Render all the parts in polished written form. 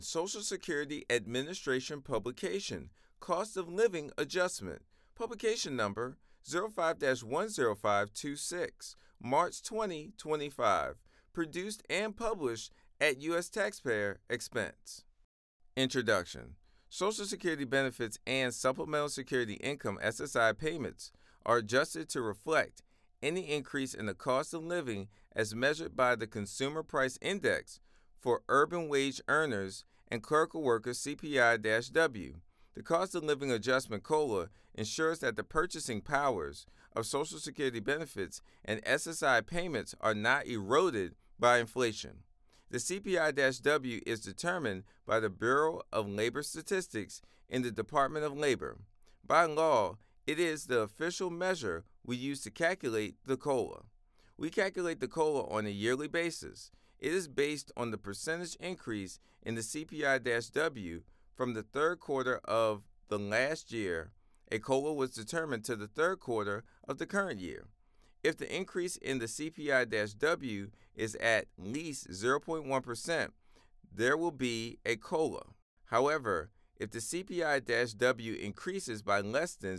Social Security Administration publication, Cost of Living Adjustment, publication number 05-10526, March 2025, produced and published at U.S. taxpayer expense. Introduction. Social Security benefits and Supplemental Security Income SSI payments are adjusted to reflect any increase in the cost of living as measured by the Consumer Price Index for urban wage earners and clerical workers CPI-W. The Cost of Living Adjustment COLA ensures that the purchasing powers of Social Security benefits and SSI payments are not eroded by inflation. The CPI-W is determined by the Bureau of Labor Statistics in the Department of Labor. By law, it is the official measure we use to calculate the COLA. We calculate the COLA on a yearly basis. It is based on the percentage increase in the CPI-W from the third quarter of the last year. A COLA was determined to the third quarter of the current year. If the increase in the CPI-W is at least 0.1%, there will be a COLA. However, if the CPI-W increases by less than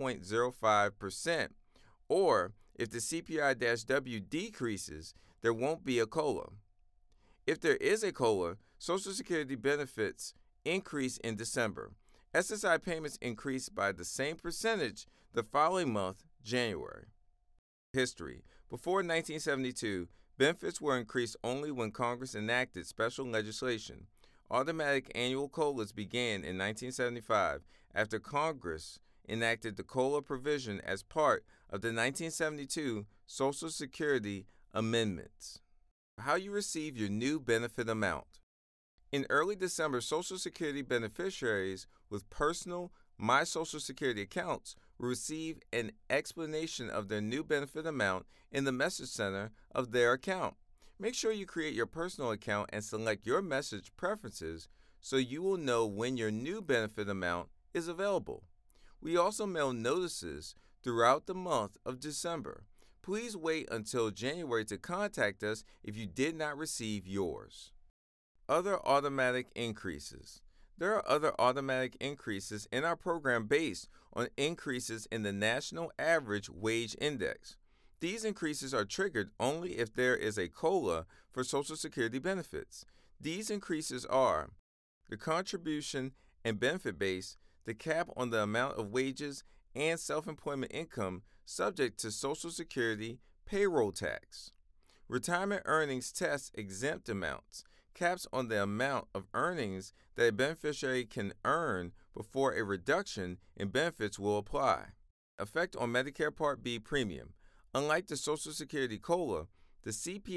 0.05%, or if the CPI-W decreases, there won't be a COLA. If there is a COLA, Social Security benefits increase in December. SSI payments increase by the same percentage the following month, January. History. Before 1972, benefits were increased only when Congress enacted special legislation. Automatic annual COLAs began in 1975 after Congress enacted the COLA provision as part of the 1972 Social Security Amendments. How you receive your new benefit amount. In early December, Social Security beneficiaries with personal My Social Security accounts will receive an explanation of their new benefit amount in the message center of their account. Make sure you create your personal account and select your message preferences so you will know when your new benefit amount is available. We also mail notices throughout the month of December. Please wait until January to contact us if you did not receive yours. Other automatic increases. There are other automatic increases in our program based on increases in the National Average Wage Index. These increases are triggered only if there is a COLA for Social Security benefits. These increases are the contribution and benefit base, the cap on the amount of wages and self-employment income subject to Social Security payroll tax, retirement earnings test exempt amounts, caps on the amount of earnings that a beneficiary can earn before a reduction in benefits will apply. Effect on Medicare Part B premium. Unlike the Social Security COLA, the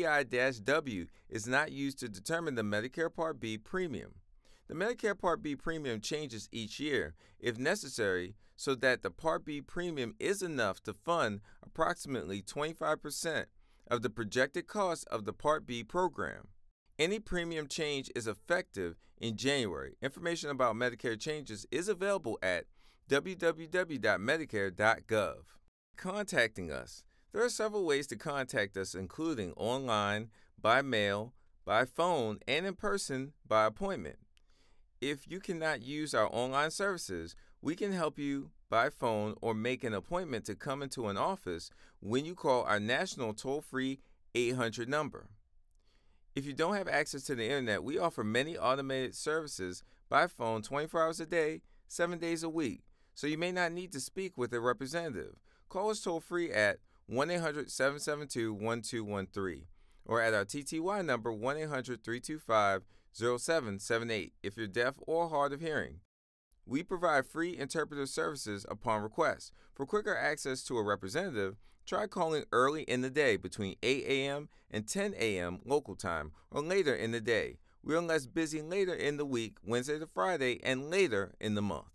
CPI-W is not used to determine the Medicare Part B premium. The Medicare Part B premium changes each year, if necessary, so that the Part B premium is enough to fund approximately 25% of the projected cost of the Part B program. Any premium change is effective in January. Information about Medicare changes is available at www.medicare.gov. Contacting us. There are several ways to contact us, including online, by mail, by phone, and in person by appointment. If you cannot use our online services, we can help you by phone or make an appointment to come into an office when you call our national toll-free 800 number. If you don't have access to the internet, we offer many automated services by phone 24 hours a day, 7 days a week, so you may not need to speak with a representative. Call us toll-free at 1-800-772-1213 or at our TTY number 1-800-325-0778 if you're deaf or hard of hearing. We provide free interpreter services upon request. For quicker access to a representative, try calling early in the day between 8 a.m. and 10 a.m. local time or later in the day. We are less busy later in the week, Wednesday to Friday, and later in the month.